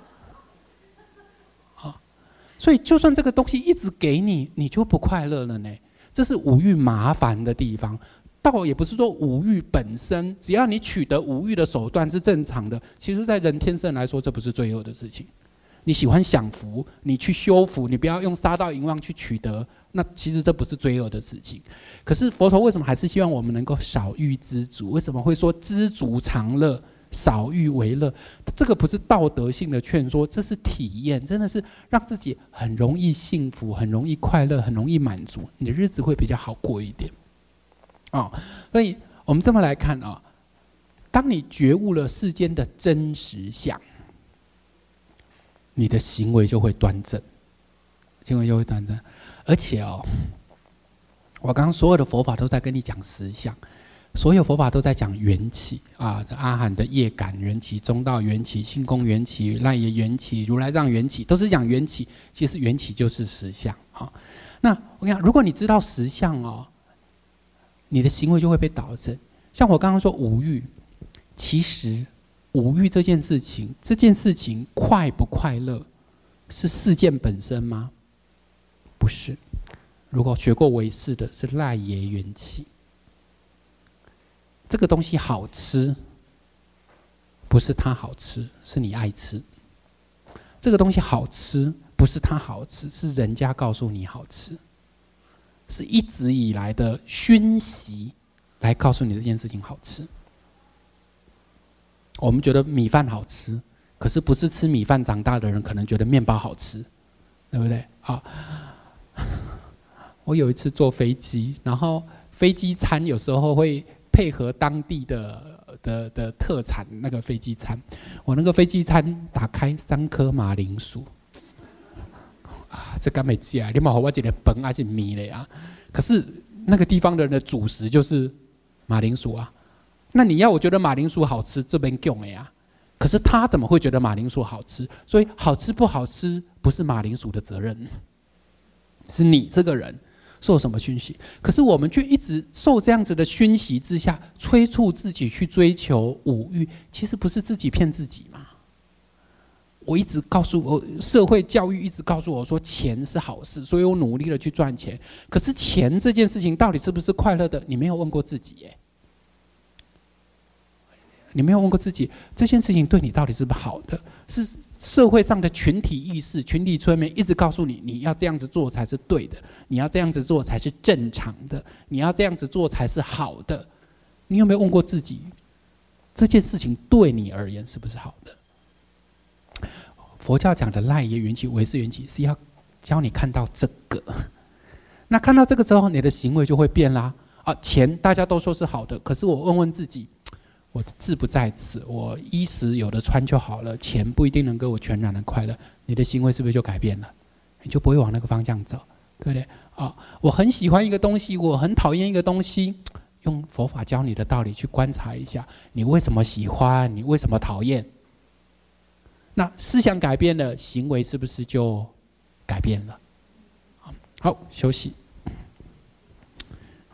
所以，就算这个东西一直给你，你就不快乐了呢。这是五欲麻烦的地方。倒也不是说五欲本身，只要你取得五欲的手段是正常的，其实在人天生来说，这不是罪恶的事情。 你喜欢享福，你去修福，你不要用杀盗淫妄去取得，那其实这不是罪恶的事情。可是佛陀为什么还是希望我们能够少欲知足？为什么会说知足常乐，少欲为乐？这个不是道德性的劝说，这是体验，真的是让自己很容易幸福，很容易快乐，很容易满足，你的日子会比较好过一点。所以我们这么来看啊，当你觉悟了世间的真实相，你的行为就会端正，而且我刚刚所有的佛法都在跟你讲实相，所有佛法都在讲缘起啊，阿含的业感缘起、中道缘起、性空缘起、赖耶缘起、如来藏缘起，都是讲缘起。其实缘起就是实相啊。那我跟你讲，如果你知道实相你的行为就会被导正。像我刚刚说五欲，其实五欲这件事情快不快乐，是事件本身吗？不是。如果学过唯识的，是赖耶缘起。这个东西好吃，不是它好吃，是你爱吃。这个东西好吃，不是它好吃，是人家告诉你好吃，是一直以来的熏习来告诉你这件事情好吃。我们觉得米饭好吃，可是不是吃米饭长大的人可能觉得面包好吃，对不对？我有一次坐飞机，然后飞机餐有时候会配合当地的特产那个飞机餐。我那个飞机餐打开3颗马铃薯，这敢没吃啊？你嘛给我一个饭还是米嘞啊？可是那个地方的人的主食就是马铃薯啊。那你要我觉得马铃薯好吃，这边供呀。可是他怎么会觉得马铃薯好吃？所以好吃不好吃不是马铃薯的责任，是你这个人受什么熏习。可是我们却一直受这样子的熏习之下，催促自己去追求五欲，其实不是自己骗自己吗？我一直告诉我，社会教育一直告诉我说钱是好事，所以我努力的去赚钱。可是钱这件事情到底是不是快乐的？你没有问过自己耶。你没有问过自己，这件事情对你到底是不是好的？是社会上的群体意识、群体催眠一直告诉你，你要这样子做才是对的，你要这样子做才是正常的，你要这样子做才是好的。你有没有问过自己，这件事情对你而言是不是好的？佛教讲的赖耶缘起、唯识缘起，是要教你看到这个。那看到这个之后，你的行为就会变啦。钱大家都说是好的，可是我问问自己，我的志不在此，我衣食有的穿就好了，钱不一定能给我全然的快乐。你的行为是不是就改变了？你就不会往那个方向走，对不对？我很喜欢一个东西，我很讨厌一个东西，用佛法教你的道理去观察一下，你为什么喜欢，你为什么讨厌？那思想改变了，行为是不是就改变了？好，休息。